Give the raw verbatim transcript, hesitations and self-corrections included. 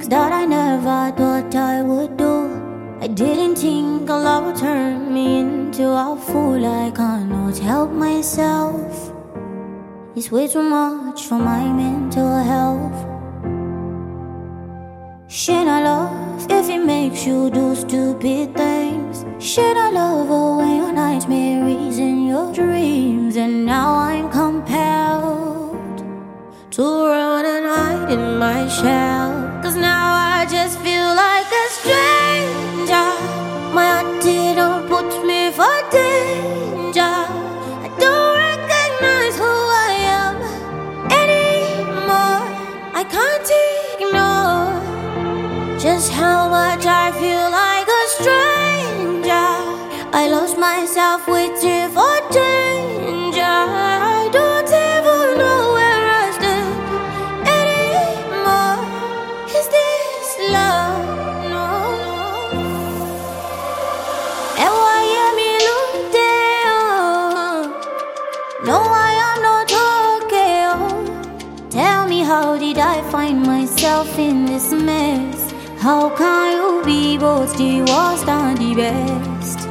that I never thought I would do. I didn't think love would turn me into a fool. I cannot help myself. It's way too much for my mental health. Should I love if it makes you do stupid things? Should I love away your nightmares and your dreams? And now I'm compelled to run and hide in my shell. Cause now I just feel like a stranger. My heart didn't put me for danger. I don't recognize who I am anymore. I can't ignore just how much I feel like a stranger. I lost myself waiting for danger. I don't even know where I stand anymore. Is this love? No, no. And why am I looking? No, I am not okay. Oh. Tell me, how did I find myself in this mess? How can you be both the worst and the best?